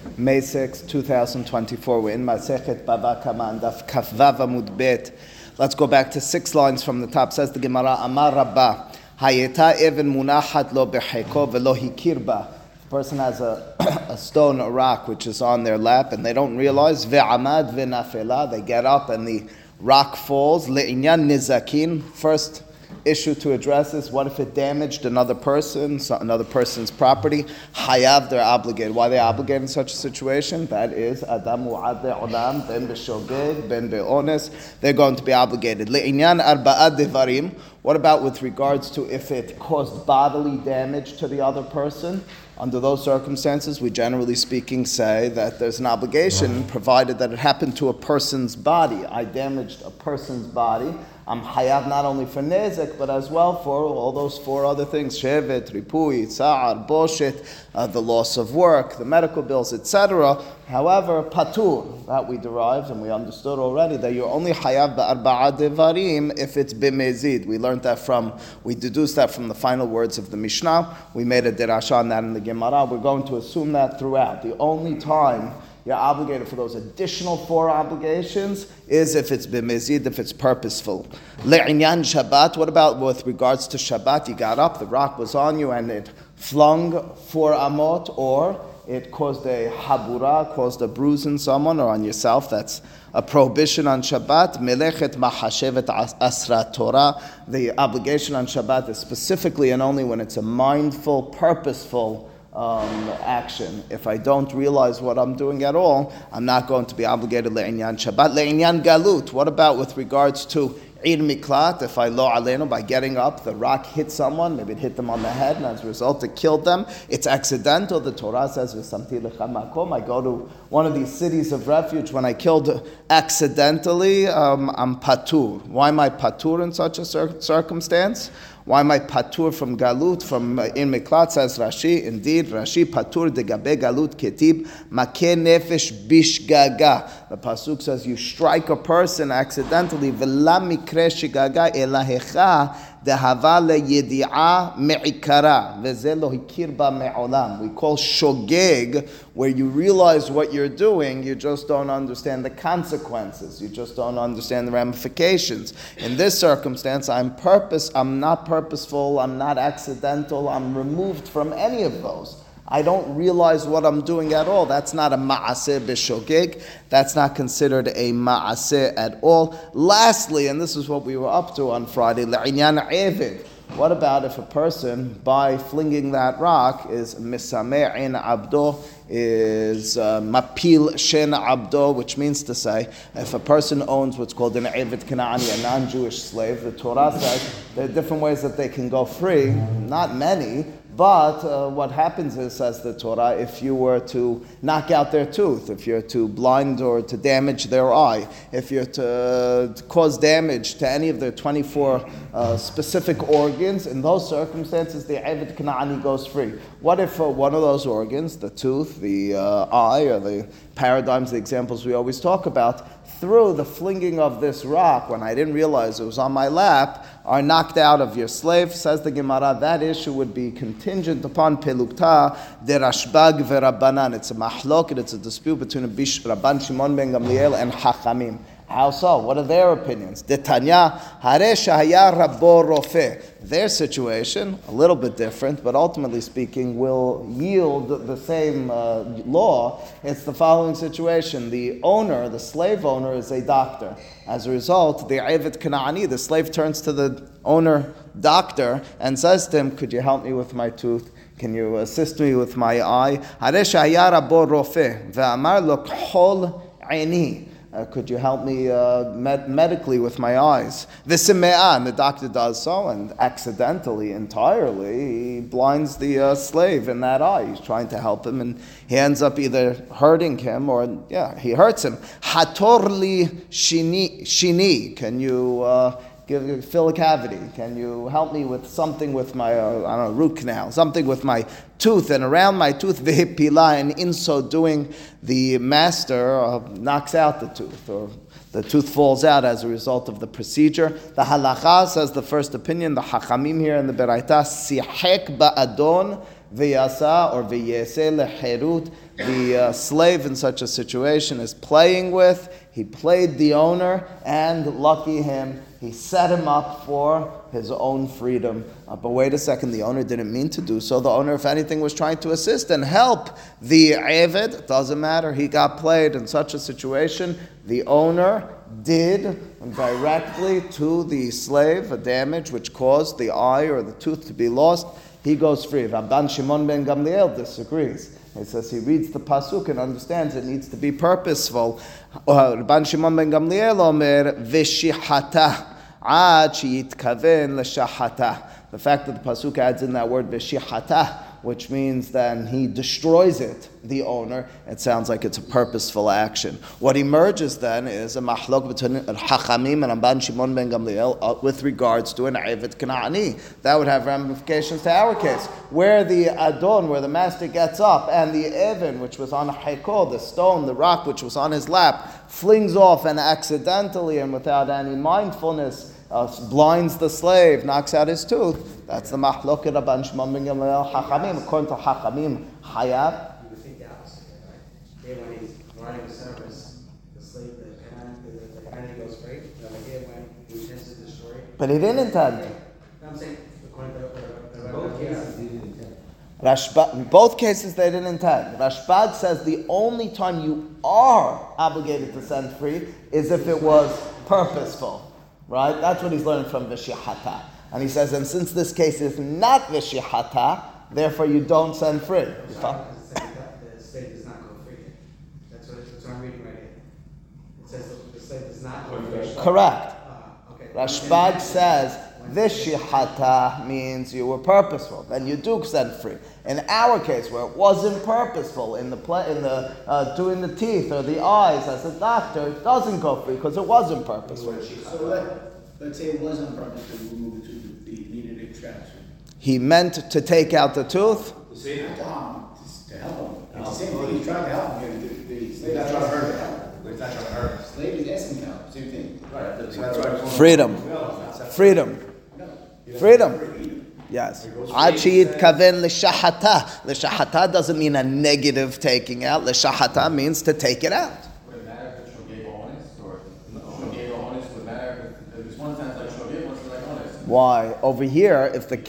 May 6, 2024. We're in Masechet Bava Kama and Daf Kaf Vav Amud Bet. Let's go back to 6 lines from the top. Says the Gemara, Amar Rabba, Hayeta even munachat lo becheko velo hikir ba. The person has a stone, a rock, which is on their lap, and they don't realize, ve'amad ve'nafela, they get up and the rock falls. Le'inyan nizakin, first issue to address is, what if it damaged another person, another person's property? Hayav, they're obligated. Why are they obligated in such a situation? That is, Adam mu'adeh olam, ben b'shogeg, ben be'ones, they're going to be obligated. Le'inyan arba'ad devarim, what about with regards to if it caused bodily damage to the other person? Under those circumstances, we generally speaking say that there's an obligation, provided that it happened to a person's body. I damaged a person's body. I'm hayav not only for nezek, but as well for all those 4 other things: shevet, ripui, tsa'ar, boshet, the loss of work, the medical bills, etc. However, patur, that we derived and we understood already that you're only hayav ba'arba'a devarim if it's b'mezid. We deduced that from the final words of the Mishnah. We made a derasha on that in the Gemara. We're going to assume that throughout. The only time you're obligated for those additional 4 obligations is if it's b'mezid, if it's purposeful. Le'inyan Shabbat, what about with regards to Shabbat? You got up, the rock was on you, and it flung 4 amot, or it caused a habura, caused a bruise in someone or on yourself. That's a prohibition on Shabbat. Melechet mahashevet asra Torah. The obligation on Shabbat is specifically and only when it's a mindful, purposeful action. If I don't realize what I'm doing at all, I'm not going to be obligated le'inyan Shabbat. Le'inyan galut, what about with regards to Ir miklat? If I lo alenu, by getting up, the rock hit someone, maybe it hit them on the head, and as a result it killed them. It's accidental. The Torah says, V'samti lecha makom, I go to one of these cities of refuge. When I killed accidentally, I'm patur. Why am I patur in such a circumstance? Why am I patur from galut, from in miklat? Says Rashi, indeed, Rashi patur de gabe galut ketib makeh nefesh bishgaga. The pasuk says you strike a person accidentally, v'la mikre shigaga elahecha dehava leyedi'a me'ikara v'ze lo hikir ba me'olam. We call shogeg where you realize what you're doing, you just don't understand the consequences. You just don't understand the ramifications. In this circumstance, I'm not purposeful, I'm not accidental, I'm removed from any of those. I don't realize what I'm doing at all. That's not a ma'aseh b'shogeg. That's not considered a ma'aseh at all. Lastly, and this is what we were up to on Friday, le'inyan eved. What about if a person, by flinging that rock, is misameh in abdo, is mapil shen abdo, which means to say, if a person owns what's called an eved kana'ani, a non-Jewish slave, the Torah says there are different ways that they can go free, not many, but what happens is, says the Torah, if you were to knock out their tooth, if you're to blind or to damage their eye, if you're to cause damage to any of their 24 specific organs, in those circumstances, the Eved Kana'ani goes free. What if one of those organs, the tooth, the eye, or the paradigms, the examples we always talk about, through the flinging of this rock, when I didn't realize it was on my lap, are knocked out of your slave? Says the Gemara, that issue would be contingent upon pelukta de Rashbag veRabbanan. It's a mahlok, it's a dispute between Rabban Shimon ben Gamliel and Hachamim. How so? What are their opinions? Detanya, hare shahaya rabbo rofeh. Their situation, a little bit different, but ultimately speaking, will yield the same law. It's the following situation. The owner, the slave owner, is a doctor. As a result, the Eved Kana'ani, the slave turns to the owner doctor and says to him, could you help me with my tooth? Can you assist me with my eye? Hare shahaya rabbo rofeh. Ve'amar lo k'hol eini. Could you help me medically with my eyes? V'sime'ah, and the doctor does so, and accidentally, entirely, he blinds the slave in that eye. He's trying to help him, and he ends up either hurting him or, he hurts him. Hator li shini, can you fill a cavity? Can you help me with something with my, root canal, something with my tooth and around my tooth, v'hipila, and in so doing, the master knocks out the tooth, or the tooth falls out as a result of the procedure. The halacha says the first opinion, the hachamim here in the Beraita, sihek ba'adon v'yasa or v'yese leherut the slave in such a situation is playing with. He played the owner, and lucky him, he set him up for his own freedom. But wait a second, the owner didn't mean to do so. The owner, if anything, was trying to assist and help the Eved. It doesn't matter, he got played in such a situation. The owner did directly to the slave a damage which caused the eye or the tooth to be lost. He goes free. Rabban Shimon ben Gamliel disagrees. He says he reads the pasuk and understands it needs to be purposeful. Rabban Shimon ben Gamliel omer v'shihata ad sheyitkaven l'shahata. The fact that the pasuk adds in that word v'shihata, which means then he destroys it, the owner, it sounds like it's a purposeful action. What emerges then is a mahlok between Hachamim and Rabban Shimon ben Gamliel with regards to an Eved Kanaani. That would have ramifications to our case, where the Adon, where the master gets up, and the Even, which was on Haikol, the stone, the rock which was on his lap, flings off and accidentally and without any mindfulness blinds the slave, knocks out his tooth. That's the mahloket Rabban Shimon ben Gamliel Hachamim. According to Hachamim, Hayav. You would think the opposite, right? Here, when he's running the service, the slave, the Canaan goes free. Here, when he intends to destroy it. But he didn't intend. No, I'm saying, according to both cases, he didn't intend. In both cases, they didn't intend. Rashbag says the only time you are obligated to send free is if it was purposeful. Right? That's what he's learning from Vishihata. And he says, and since this case is not Vishihata, therefore you don't send free. The slave does not go free. That's what I'm reading right here. It says the slave does not go free. Correct. Okay. Rashbag says Vishihata means you were purposeful, then you do send free. In our case, where it wasn't purposeful, in the doing the teeth or the eyes as a doctor, it doesn't go free because it wasn't purposeful. So let's say it wasn't purposeful to remove the tooth, the needed extraction. He meant to take out the tooth. Not to harm him, just to help him. It's the same thing. He's trying to help him. The slave is trying to hurt him. He's not trying to hurt him. Slave is asking to help. Same thing. Right. That's right. Freedom. Yes. Achid kaven l'shahata. L'shahata doesn't mean a negative taking out. L'shahata means to take it out. Would it matter if it's shogeg honest or shogeg honest? Would it matter if there's one sense like shogeg, one sense like honest? Why? Over here, if the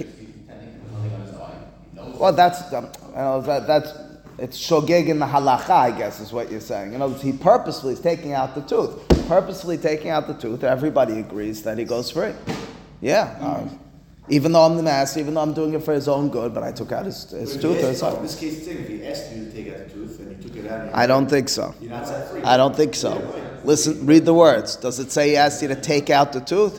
well, that's it's shogeg in the halacha, I guess, is what you're saying. You know, he purposely is taking out the tooth. Purposely taking out the tooth. Everybody agrees that he goes free. Yeah. Even though I'm the master, even though I'm doing it for his own good, but I took out his tooth. In this case, if he asked you to take out the tooth and you took it out, I don't think so. You're not set free. I don't think so. Listen, read the words. Does it say he asked you to take out the tooth?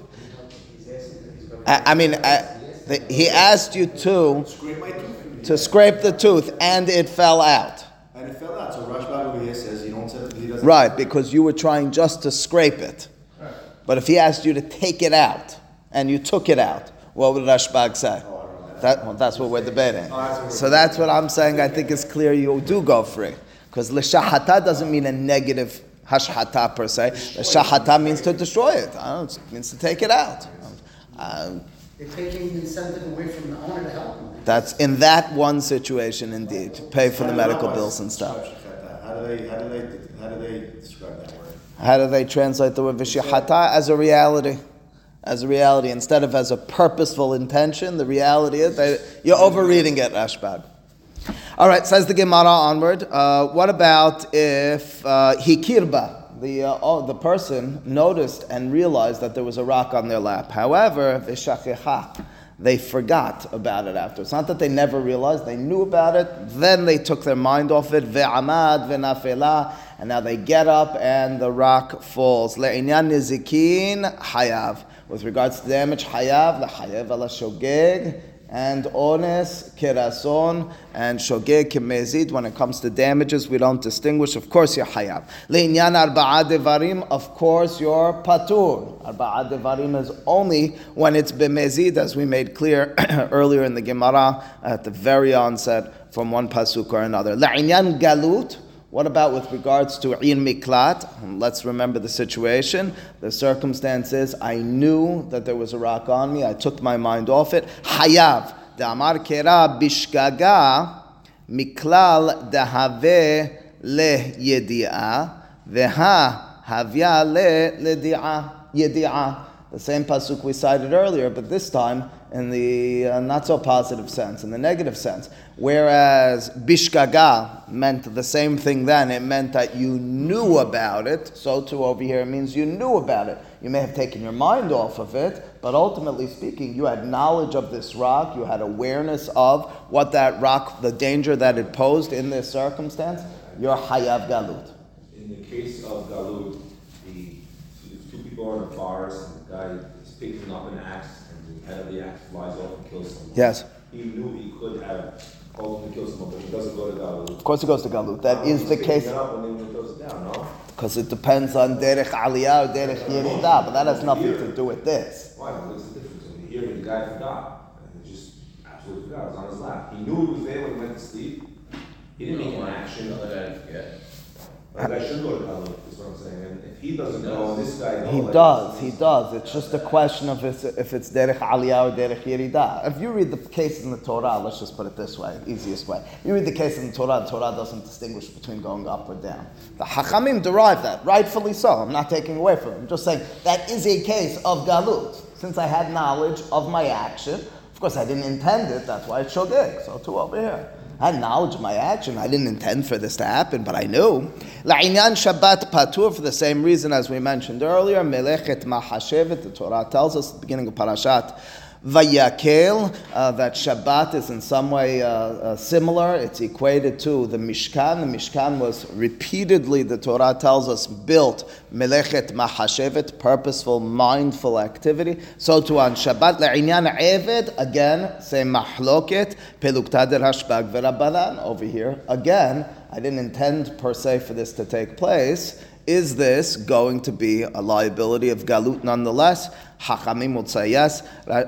He asked you to scrape the tooth, and it fell out. And it fell out. So Rashbag over here says he doesn't. Right, because you were trying just to scrape it. But if he asked you to take it out, and you took it out, what would Rashbag say? That's what we're debating. So that's what I'm saying. I think it's clear you do go free. Because l'shahata doesn't mean a negative hashhata per se. L'shahata means to destroy it. It means to take it out. They're taking the incentive away from the owner to help him. That's in that one situation indeed. To pay for the medical bills and stuff. How do they describe that word? How do they translate the word v'shihata? As a reality. As a reality, instead of as a purposeful intention, the reality is you're overreading it, Rashbag. All right, says the Gemara onward. What about if hikirba, the person noticed and realized that there was a rock on their lap? However, v'shachecha, they forgot about it after. It's not that they never realized, they knew about it, then they took their mind off it, ve'amad ve'nafela, and now they get up and the rock falls. Le'inyan nizikin hayav. With regards to damage, hayav, la hayav ala shogeg, and ones, kerason, and shogeg kimezid. When it comes to damages, we don't distinguish. Of course, you're hayav. Le'inyan arba'a devarim, of course, you're patur. Arba'a devarim is only when it's b'mezid, as we made clear earlier in the Gemara, at the very onset, from one pasuk or another. Le'inyan galut. What about with regards to in miklat? Let's remember the situation. The circumstance is, I knew that there was a rock on me. I took my mind off it. Hayav. Da'amar kera bishgaga Miklal dahave leyedi'ah, veha havya leyedi'ah. The same pasuk we cited earlier, but this time in the not so positive sense, in the negative sense. Whereas bishgaga meant the same thing then, it meant that you knew about it, so too over here it means you knew about it. You may have taken your mind off of it, but ultimately speaking, you had knowledge of this rock, you had awareness of what that rock, the danger that it posed in this circumstance, you're hayav galut. In the case of galut, two people are in a forest, and the guy is picking up an axe, and the head of the axe flies off and kills someone. Yes. He knew he could have ultimately killed someone, but he doesn't go to galut. Of course it goes to galut. That is the case. It up and then he throws it down, no? Because it depends on derech aliyah or derech yeridah, but that has nothing to do with this. Why? What's the difference? When you hear the guy forgot, and he just absolutely forgot. It was on his lap. He knew he was there when he went to sleep. He didn't make an action. Another guy didn't forget. That guy should go to galut, is what I'm saying. And if he doesn't go, and this guy goes. He does. It's just a question of if it's derech aliyah or derech yeridah. If you read the case in the Torah, let's just put it this way, easiest way. You read the case in the Torah doesn't distinguish between going up or down. The Hachamim derive that, rightfully so. I'm not taking away from it. I'm just saying that is a case of galut. Since I had knowledge of my action, of course I didn't intend it, that's why it's shogeg. So too over here. I had knowledge of my action. I didn't intend for this to happen, but I knew. La'inyan Shabbat patur, for the same reason as we mentioned earlier. Melechet mahashevet, the Torah tells us at the beginning of Parashat Vayakel, that Shabbat is in some way similar. It's equated to the Mishkan. The Mishkan was repeatedly, the Torah tells us, built melechet mahashevet, purposeful, mindful activity. So too on Shabbat, le'inyan eved, again, same mahloket, pelukta der hashbag v'rabbanan. Over here, again, I didn't intend per se for this to take place. Is this going to be a liability of galut nonetheless? Hachamim would say yes.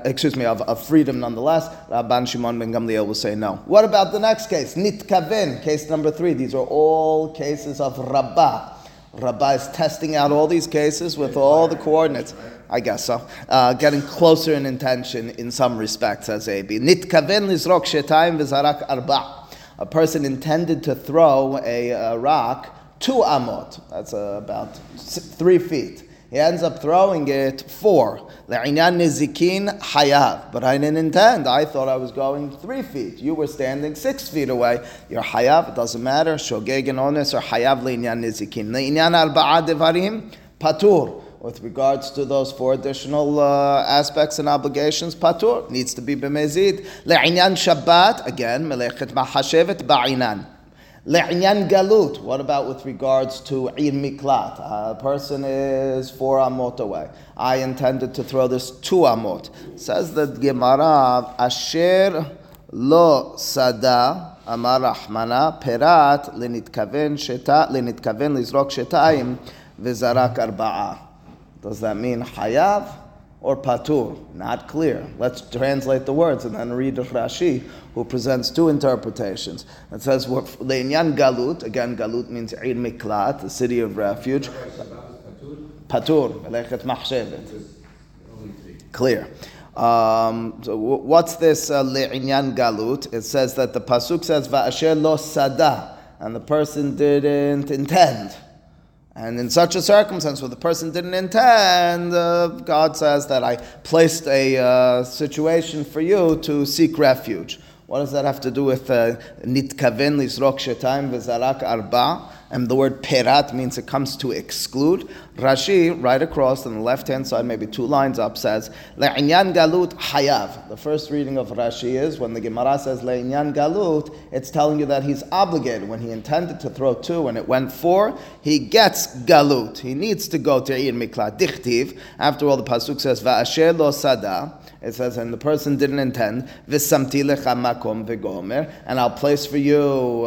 Of freedom nonetheless. Rabban Shimon ben Gamliel will say no. What about the next case? Nitkaven, case number 3. These are all cases of Rabbah. Rabbah is testing out all these cases with all the coordinates. I guess so. Getting closer in intention in some respects, says AB. Nitkaven lizrok shetayim v'zarak arba. A person intended to throw a rock 2 amot. That's about 3 feet. He ends up throwing it 4. Le'inyan nizikin hayav. But I didn't intend. I thought I was going 3 feet. You were standing 6 feet away. You're hayav. It doesn't matter. Shogeg and ones or hayav le'inyan nizikin. Le'inyan arba'a devarim patur. With regards to those 4 additional aspects and obligations, patur needs to be b'mezid. Le'inyan Shabbat, again, melechet mahashevet ba'inan. Le'inyan galut, what about with regards to ir miklat? A person is 4 amot away. I intended to throw this 2 amot. Says the Gemara, asher lo sada, amar Rahmana, perat lenitkaven lizrok shetayim v'zarak arba'a. Does that mean hayav or patur? Not clear. Let's translate the words and then read Rashi, who presents 2 interpretations. It says, le'inyan galut, again galut means ir miklat, the city of refuge. Patur, melechet mahshevet. Clear. So what's this le'inyan galut? It says that the pasuk says, va'asher lo sada, and the person didn't intend. And in such a circumstance where the person didn't intend, God says that I placed a situation for you to seek refuge. What does that have to do with nitkaven lizrok shetayim v'zarak arba? And the word perat means it comes to exclude. Rashi, right across on the left-hand side, maybe 2 lines up, says, le'inyan galut hayav. The first reading of Rashi is, when the Gemara says le'inyan galut, it's telling you that he's obligated. When he intended to throw 2 and it went 4, he gets galut. He needs to go to ir miklat. Dichtiv, after all, the pasuk says, va'asher lo sada. It says, and the person didn't intend, v'samti lecha makom v'gomer, and I'll place for you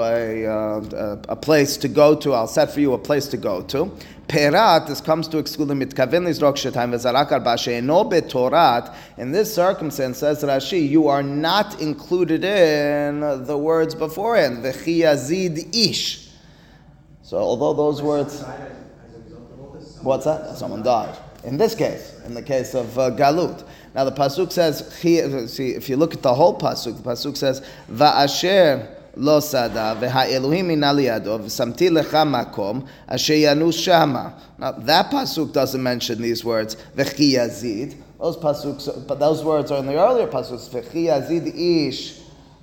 a place to go to. I'll set for you a place to go to. Perat, this comes to exclude the mitkaven lizrok shetayim v'zarak arba she'eno betorat. In this circumstance, says Rashi, you are not included in the words beforehand. V'chi yazid ish. So although those words, what's that? Someone died. In this case, in the case of galut. Now the pasuk says, if you look at the whole pasuk, the pasuk says, va'asher lo sada v'ha'elohim ina liyado v'samti lecha makom asher yanus shama. Now that pasuk doesn't mention these words v'chi yazid. Those pasuk, but those words are in the earlier pasuks. V'chi yazid ish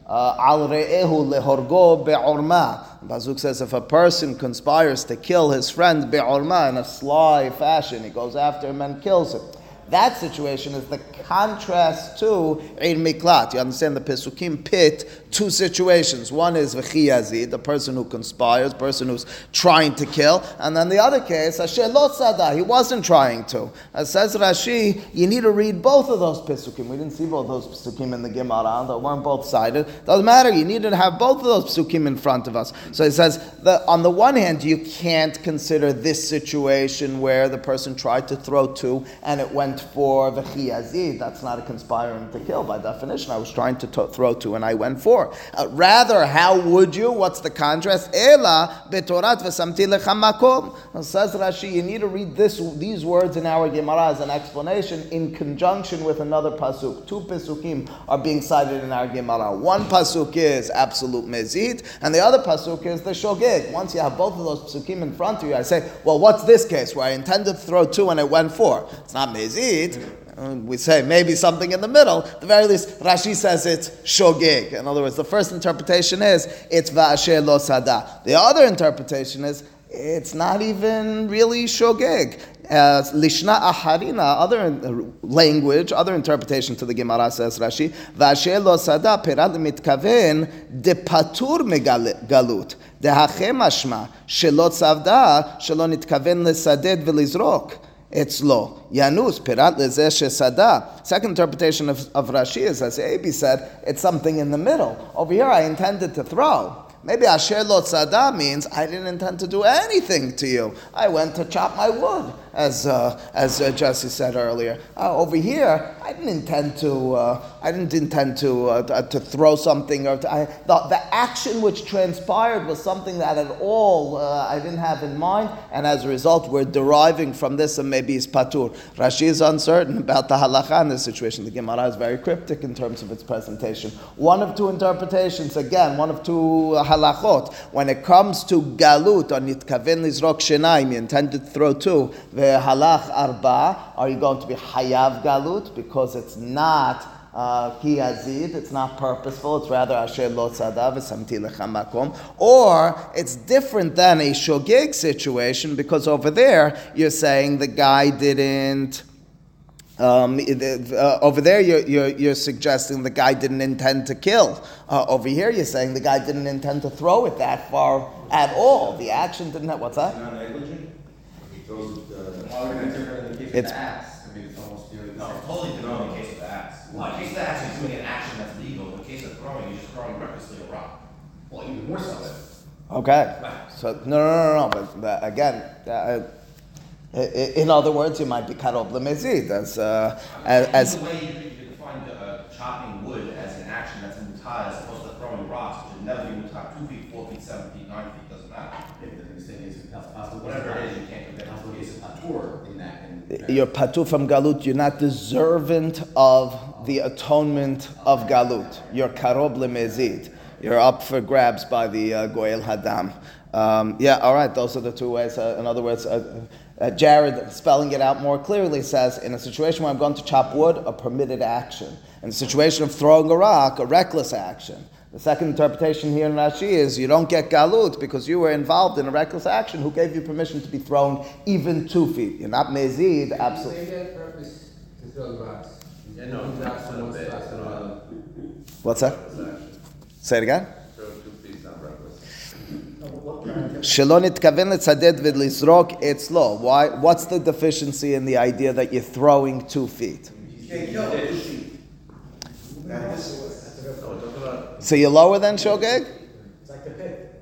al re'ehu lehorgo be'orma. The pasuk says if a person conspires to kill his friend be'orma in a sly fashion, he goes after him and kills him. That situation is the contrast to Ein Miklat. You understand the Pesukim pit two situations. One is V'chi Yazid, the person who conspires, person who's trying to kill. And then the other case, Asher Lo Tzada, he wasn't trying to. As says Rashi, you need to read both of those Pesukim. We didn't see both those Pesukim in the Gemara. They weren't both cited. Doesn't matter. You need to have both of those Pesukim in front of us. So he says, on the one hand, you can't consider this situation where the person tried to throw two and it went for V'chi Yazid. That's not a conspiring to kill by definition. I was trying to throw two and I went for. Rather, how would you? What's the contrast? Ela betorat v'samti lecha makom. Says Rashi, you need to read these words in our Gemara as an explanation in conjunction with another pasuk. Two pasukim are being cited in our Gemara. One pasuk is absolute mezid, and the other pasuk is the shogeg. Once you have both of those pasukim in front of you, I say, well, what's this case where I intended to throw two and it went for? It's not mezid. We say maybe something in the middle. At the very least, Rashi says it's shogeg. In other words, the first interpretation is it's va'asher lo sada. The other interpretation is it's not even really shogeg. Lishna aharina, other language, other interpretation to the Gemara says Rashi, va'asher lo sada perad mitkaven de patur megalut. De hachem ashma shelo tzavda shelo nitkaven lesaded velizrok. It's lo. Yanus, pirat lezeh shesada. Second interpretation of Rashi is, as Abi said, it's something in the middle. Over here, I intended to throw. Maybe asher lo tzada means I didn't intend to do anything to you. I went to chop my wood, as Jesse said earlier. Over here, I didn't intend to throw something or the action which transpired was something that at all I didn't have in mind, and as a result, we're deriving from this and maybe it's patur. Rashi is uncertain about the halacha in this situation. The Gemara is very cryptic in terms of its presentation. One of two interpretations, again, one of two halachot. When it comes to galut or nitkaven lizrok shenaim, you intend to throw two. Halach arba, are you going to be hayav galut because it's not ki yazid, it's not purposeful, it's rather asher lo tzada v'samti lecha makom, or it's different than a shogeg situation because over there you're saying the guy didn't. Over there, you're suggesting the guy didn't intend to kill. Over here, you're saying the guy didn't intend to throw it that far at all. The action didn't have. What's that? Not negligent. He throws It's axe. I mean, it's almost No, it's totally different in the case of the axe. Well, in the case of the axe, you're doing an action that's legal. In the case of throwing, you're just throwing recklessly a rock. Well, even more so. Okay. So no. But again. In other words, you might be karob lemezid as. The way you define chopping wood as an action that's mutah as opposed to throwing rocks, which would never be mutah 2 feet, 4 feet, 7 feet, 9 feet, doesn't matter. Whatever it is, you can't do that. You're patur from galut. You're not deserving of the atonement of galut. You're karob lemezid. You're up for grabs by the goel hadam. All right. Those are the two ways. In other words. Jared, spelling it out more clearly, says, in a situation where I'm going to chop wood, a permitted action. In a situation of throwing a rock, a reckless action. The second interpretation here in Rashi is you don't get galut because you were involved in a reckless action. Who gave you permission to be thrown even 2 feet? You're not mezid, absolutely. Purpose to throw rocks. What's that? Say it again. Shelo nitkaven letzaded v'lizrok etzlo. Why? What's the deficiency in the idea that you're throwing 2 feet? So you're lower than shogeg? It's like the pit.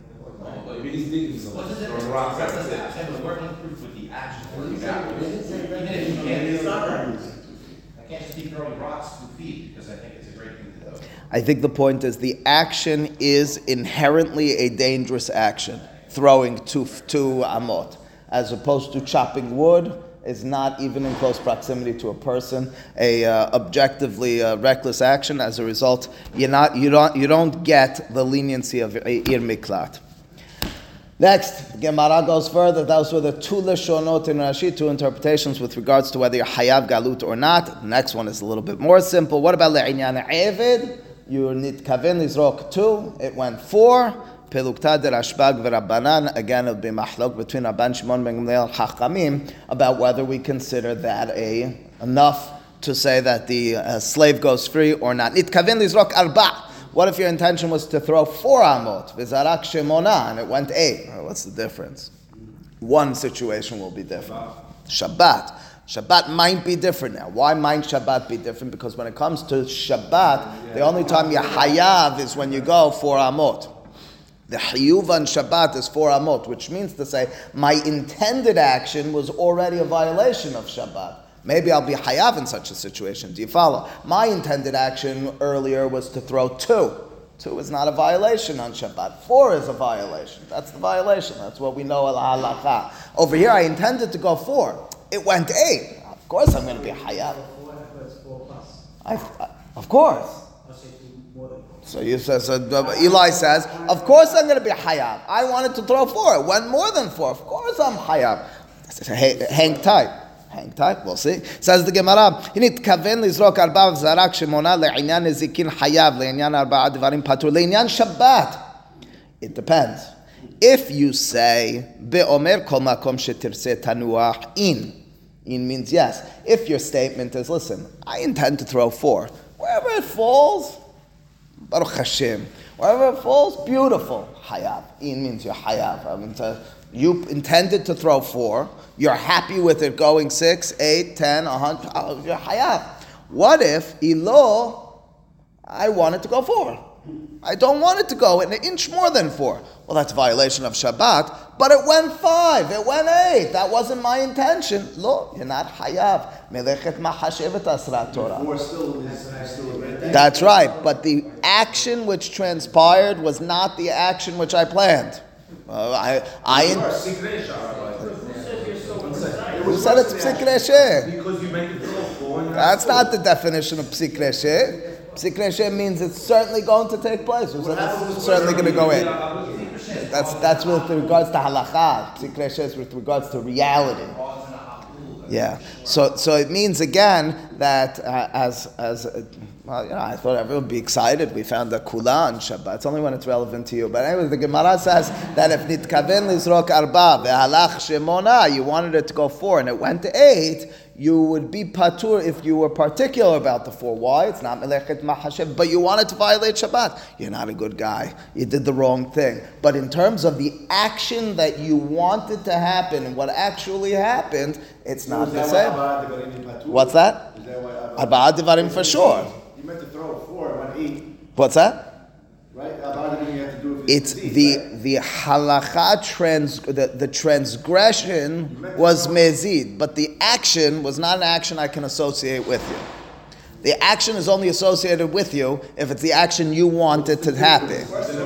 I can't just keep throwing rocks 2 feet because I think it's a great thing to do. I think the point is the action is inherently a dangerous action, throwing two amot, as opposed to chopping wood. is not even in close proximity to a person, a objectively reckless action. As a result, you don't get the leniency of Ir Miklat. Next, Gemara goes further. Those were the two leshonot in Rashi, two interpretations with regards to whether you're hayav galut or not. The next one is a little bit more simple. What about le'inyan eved? You nitkaven lizrok 2. It went 4. Pelukta de Rashbag v'Rabbanan. Again, it would be mahlok between Rabban Shimon ben Gamliel Chachamim about whether we consider that enough to say that the slave goes free or not. Nitkaven lizrok arba. What if your intention was to throw 4 amot, v'zarak shemona, and it went 8? What's the difference? One situation will be different. Shabbat. Shabbat might be different now. Why might Shabbat be different? Because when it comes to Shabbat, the only time you hayav is when you go 4 amot. The Hiyuv on Shabbat is 4 amot, which means to say, my intended action was already a violation of Shabbat. Maybe I'll be hayav in such a situation. Do you follow? My intended action earlier was to throw 2. 2 is not a violation on Shabbat. 4 is a violation. That's the violation. That's what we know al-halacha. Over here, I intended to go 4. It went 8. Of course I'm going to be hayav. Of course. So Eli says, of course I'm going to be hayav. I wanted to throw 4. It went more than 4. Of course I'm hayav. Hang tight. Hang tight, we'll see. Says the Gemara, "Nitkaven lizrok arba v'zarak shemona le'inyan nezikin hayav le'inyan arba'a devarim patur le'inyan Shabbat." It depends. If you say be'omer kol makom shetirse tanuach in means yes. If your statement is, listen, I intend to throw 4. Wherever it falls, Baruch Hashem. Wherever it falls, beautiful. Hayav. In means you're hayav. You intended to throw 4. You're happy with it going 6, 8, 10, 100. You're hayav. What if, I wanted to go 4? I don't want it to go an inch more than 4. Well, that's a violation of Shabbat, but it went 5, it went 8. That wasn't my intention. Lo, you're not hayav. Melechet mahashevet asrat Torah. That's right, but the action which transpired was not the action which I planned. Who said it's psik reshe? Because you make it throw 4. That's not the definition of psik reshe. Psik reshe means it's certainly going to take place. Who said it's certainly going to go in? That's with regards to halacha. Psik reshe is with regards to reality. Yeah. So it means again that I thought everyone would be excited. We found a kula on Shabbat. It's only when it's relevant to you. But anyway, the Gemara says that if nitkaven lizrok arba ve'halach shemona, you wanted it to go 4 and it went to 8, you would be patur if you were particular about the 4. Why? It's not melechet mahashev, but you wanted to violate Shabbat. You're not a good guy. You did the wrong thing. But in terms of the action that you wanted to happen and what actually happened, it's not the same. What's that? Arba'a devarim for sure. You meant to throw 4, it went 8. What's that? Right? You have to do It's the halacha, the transgression was mezid, but the action was not an action I can associate with you. The action is only associated with you if it's the action you wanted to happen.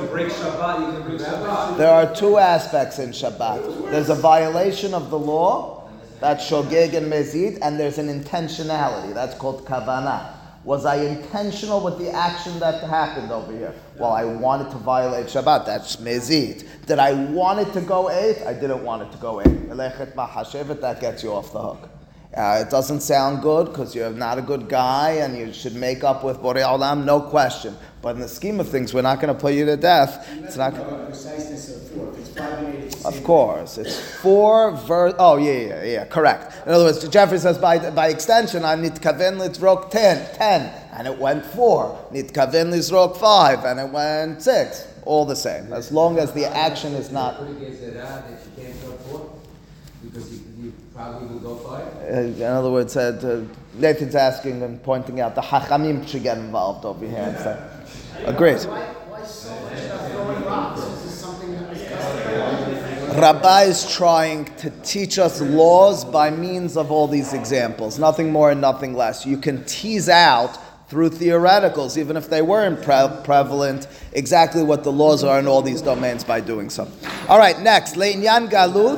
There are 2 aspects in Shabbat. There's a violation of the law, that's shogeg and mezid, and there's an intentionality, that's called kavanah. Was I intentional with the action that happened over here? Well, I wanted to violate Shabbat. That's mezid. Did I want it to go 8? I didn't want it to go 8. Melechet mahashevet, that gets you off the hook. It doesn't sound good because you're not a good guy and you should make up with Borei Olam, no question. But in the scheme of things, we're not going to put you to death. It's not going to... preciseness of 4. If it's 5 and 8, it's the Of same course, it's 4 verse. Oh yeah, correct. In other words, Jeffrey says by extension, I nitkaven lizrok 10, and it went 4. Nitkaven lizrok 5, and it went 6. All the same, as long as the action is not. Put against the rod that you can't go 4 because you probably will go 5. In other words, Nathan's asking and pointing out the Hachamim should get involved over here and say, agreed. Why so much about throwing rocks? Is this something that was customary? Rabbi is trying to teach us laws by means of all these examples. Nothing more and nothing less. You can tease out through theoreticals, even if they weren't prevalent, exactly what the laws are in all these domains by doing so. All right, next. Le'inyan galut.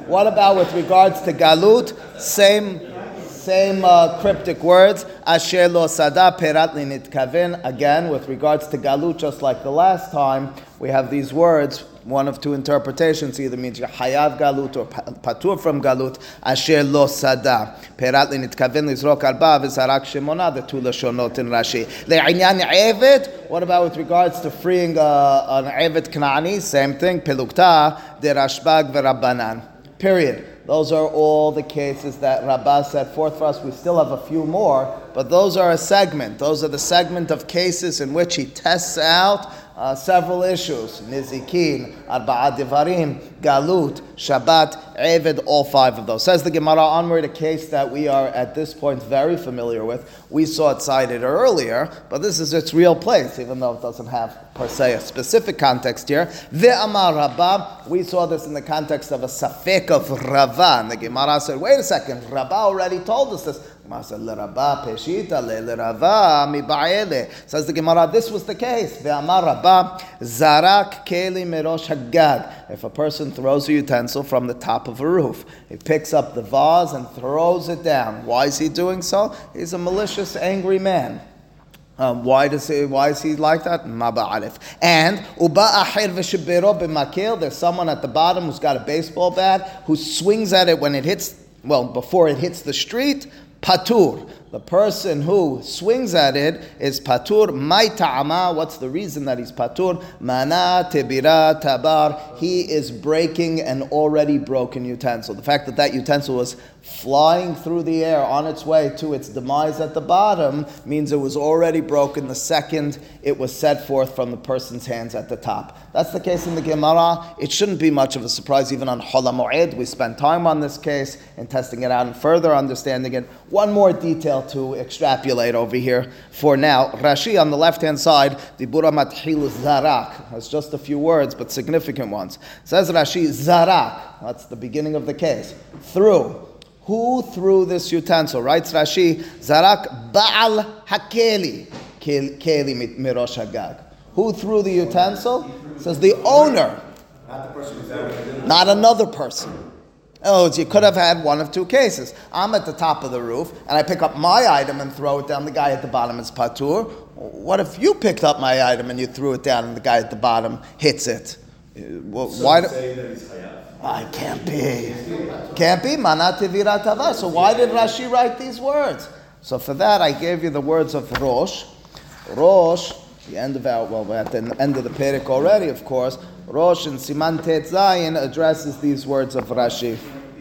What about with regards to galut? Same cryptic words. Asher lo sada perat linitkaven. Again, with regards to galut, just like the last time, we have these words. One of two interpretations, either means you're hayav galut or patur from galut. Asher lo sada perat linitkaven lizrok arba v'zarak shemona. The two lashonot in Rashi. Le'inyan eved. What about with regards to freeing an eved Knaani? Same thing. Pelukta derashbag v'rabbanan. Period. Those are all the cases that Rabbah set forth for us. We still have a few more, but those are a segment. Those are the segment of cases in which he tests out several issues. Nizikin, Arba'a Devarim, Galut, Shabbat, Eved, all five of those. Says the Gemara onward, a case that we are at this point very familiar with. We saw it cited earlier, but this is its real place, even though it doesn't have per se a specific context here. Ve'amar Rabbah, we saw this in the context of a safek of Rava. And the Gemara said, wait a second, Rabbah already told us this. Says the Gemara, this was the case. Zarak keli merosh hagag. If a person throws a utensil from the top of a roof, he picks up the vase and throws it down. Why is he doing so? He's a malicious, angry man. Why is he like that? And there's someone at the bottom who's got a baseball bat who swings at it when it hits, before it hits the street. Patur. The person who swings at it is patur. Mai ta'ama. What's the reason that he's patur? Mana tebira tabar. He is breaking an already broken utensil. The fact that utensil was flying through the air on its way to its demise at the bottom means it was already broken the second it was set forth from the person's hands at the top. That's the case in the Gemara. It shouldn't be much of a surprise even on Chol HaMoed. We spent time on this case and testing it out and further understanding it. One more detail to extrapolate over here for now. Rashi on the left-hand side, Dibura Mathilu Zarak, has just a few words but significant ones. Says Rashi, Zarak, that's the beginning of the case. Through. Who threw this utensil? Writes Rashi, Zarak Ba'al Hakeli, Keli Mirosh Hagag. Who threw the utensil? Says the owner. Not the person who threw it. Not another person. Oh, you could have had one of two cases. I'm at the top of the roof, and I pick up my item and throw it down. The guy at the bottom is patur. What if you picked up my item and you threw it down, and the guy at the bottom hits it? Why do... I can't be. Can't be. Mana tevira tavar. So why did Rashi write these words? So for that, I gave you the words of Rosh. Rosh, the end of we're at the end of the Perek already, of course. Rosh in Siman Tet Zayin addresses these words of Rashi.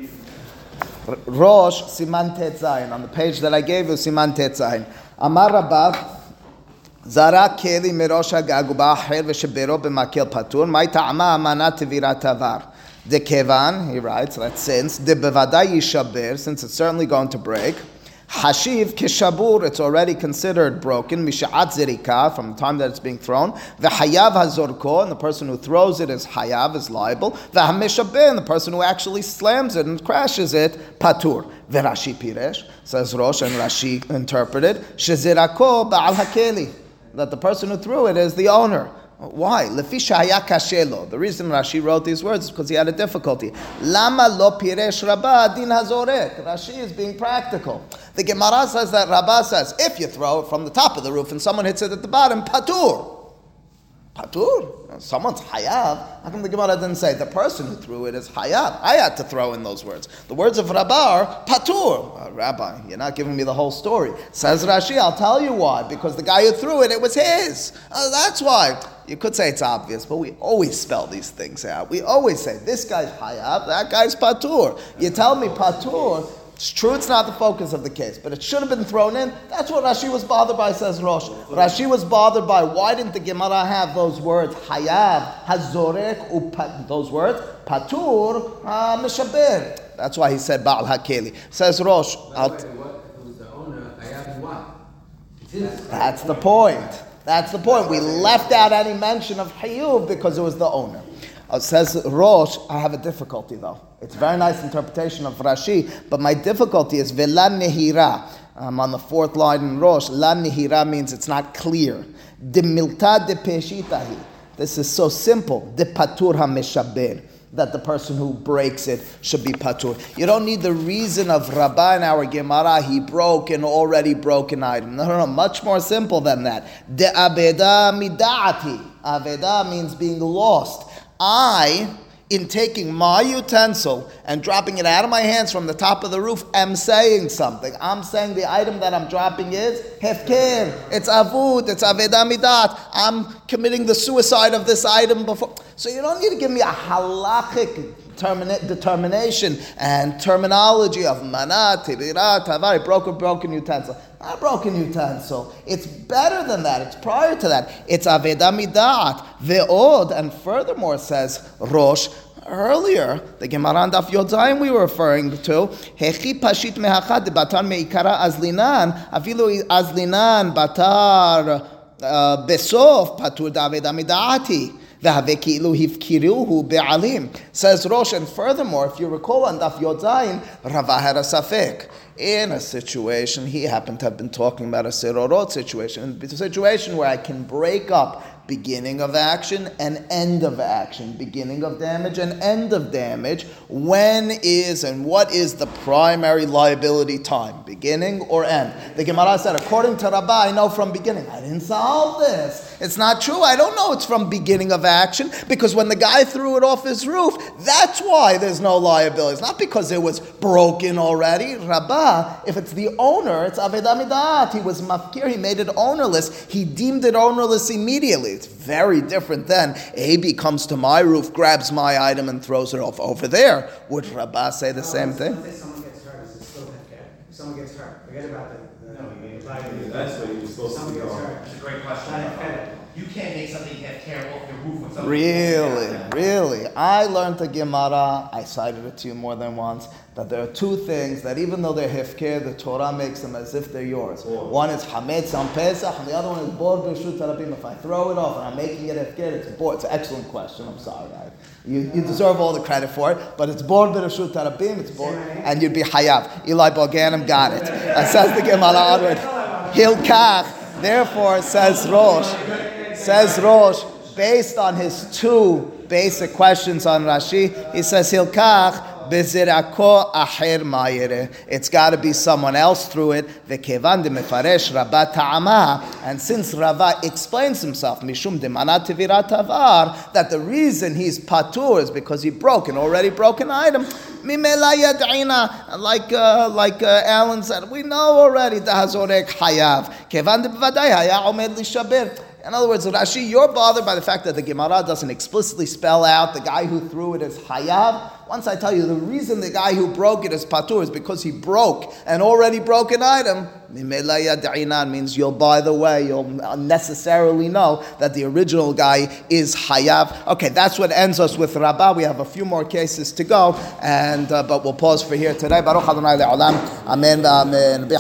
Rosh, Siman Tet Zayin. On the page that I gave you, Siman Tet Zayin. Amar Rabbah, Zara keli merosh hagag uba'acher v'shebero b'makel patur, mai ta'ama amana tevira tavar. De kevan, he writes, that since, de bevadai yishaber, since it's certainly going to break, hashiv kishabur, it's already considered broken, misha'at zerika, from the time that it's being thrown, v'hayav hazorko, and the person who throws it is hayav, is liable, v'hamishaber, and the person who actually slams it and crashes it, patur. V'rashi piresh, says Rosh, and Rashi interpreted, shezirako ba'al hakeli, that the person who threw it is the owner. Why? Lefi shaya kashelo. The reason Rashi wrote these words is because he had a difficulty. Lama lo piresh Rabbah din hazorek. Rashi is being practical. The Gemara says that Rabbah says, if you throw it from the top of the roof and someone hits it at the bottom, patur. Patur? Someone's hayav. How come the Gemara didn't say the person who threw it is hayav? I had to throw in those words. The words of Rabbah are patur. Rabbi, you're not giving me the whole story. Says Rashi, I'll tell you why. Because the guy who threw it, it was his. That's why. You could say it's obvious, but we always spell these things out. We always say, this guy's hayav, that guy's patur. You tell me patur, it's true it's not the focus of the case, but it should have been thrown in. That's what Rashi was bothered by, says Rosh. Rashi was bothered by, why didn't the Gemara have those words, hayav, hazorek, those words, patur, mishaber. That's why he said Ba'al Hakeli. Says Rosh. What if it was the owner, hayav what? It's his. That's the point. That's the point. We left out any mention of Hayuv because it was the owner. Says Rosh, I have a difficulty though. It's a very nice interpretation of Rashi, but my difficulty is Vela Nehira. I'm on the fourth line in Rosh. La Nehira means it's not clear. De Milta de Peshitahi. This is so simple. De Patur HaMeshaber. that the person who breaks it should be patur. You don't need the reason of Rabbah in our Gemara, he broke an already broken item. No, much more simple than that. De abeda midati. Aveda means being lost. In taking my utensil and dropping it out of my hands from the top of the roof, am saying something. I'm saying the item that I'm dropping is hefker. It's avud. It's aveda midat. I'm committing the suicide of this item before. So you don't need to give me a halachic determination and terminology of mana, tibirat, tavari, broken utensil. Not a broken utensil. It's better than that. It's prior to that. It's aveda midat, ve'od, and furthermore says Rosh, earlier, the Gemara on Daf Yod Zayin we were referring to, Hechi pashit mehachad batar meikara azlinan, afilu azlinan batar besof patur daveda midati. Says Rosh, and furthermore, if you recall on Daf Yod Zayin, Rava had a safek. In a situation, he happened to have been talking about a serorot situation, a situation where I can break up beginning of action and end of action, beginning of damage and end of damage. When is and what is the primary liability time, beginning or end? The Gemara said, according to Rabbah, I know from beginning. I didn't solve this. It's not true. I don't know it's from beginning of action, because when the guy threw it off his roof, that's why there's no liability. It's not because it was broken already. Rabbah, if it's the owner, it's aveda midat. He was mafkir. He made it ownerless. He deemed it ownerless immediately. It's very different than Abi comes to my roof, grabs my item, and throws it off over there. Would Rabbah say the same thing? Let's say someone gets hurt, is it still hefker? If someone gets hurt, forget about the liability. That's what you're supposed to Someone do. gets hurt. That's a great question. Not hefker. You can't make something hefker off your roof with something. Really. I learned the Gemara, I cited it to you more than once, that there are two things that even though they're hefker, the Torah makes them as if they're yours. One is hametz on Pesach, and the other one is bor b'reshut harabim. If I throw it off and I'm making it hefker, it's bor. It's an excellent question, I'm sorry. You deserve all the credit for it, but it's bor b'reshut harabim, it's bor, and you'd be hayav. Eli Boganim got it. And says the Gemara onward, Hilkach, therefore, says Rosh, based on his two basic questions on Rashi, he says Hilkach bezirako aher mayere. It's got to be someone else through it. Vekevan de mefaresh Rabbah ta'ama, and since Rava explains himself mishum de manat tivirat avar, that the reason he's patur is because he broke an already broken item. Mimela yad'ina, like Alan said, we know already the hazorek hayav. Kevan de bevadai haya omed lishaber. In other words, Rashi, you're bothered by the fact that the Gemara doesn't explicitly spell out the guy who threw it as hayav. Once I tell you the reason the guy who broke it is patur is because he broke an already broken item, means you'll, by the way, you'll necessarily know that the original guy is hayav. Okay, that's what ends us with Rabbah. We have a few more cases to go, and but we'll pause for here today. Baruch Adonai le'olam. Amen.